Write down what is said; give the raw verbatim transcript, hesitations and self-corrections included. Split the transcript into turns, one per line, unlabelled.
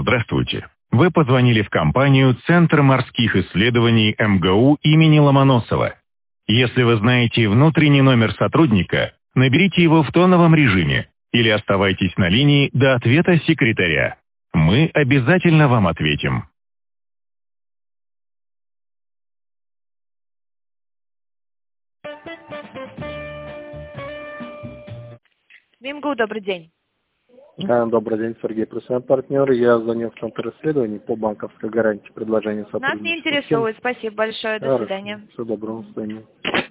Здравствуйте. Вы позвонили в компанию «Центр морских исследований эм гэ у имени Ломоносова». Если вы знаете внутренний номер сотрудника, наберите его в тоновом режиме или оставайтесь на линии до ответа секретаря. Мы обязательно вам ответим.
МИМГУ, добрый день.
А, Добрый день, Сергей, профессиональный партнер. Я звоню в Центр исследований по банковской гарантии предложения
Нас не
сотрудничества.
интересует. Спасибо большое. До
Хорошо.
свидания.
Всего доброго. До свидания.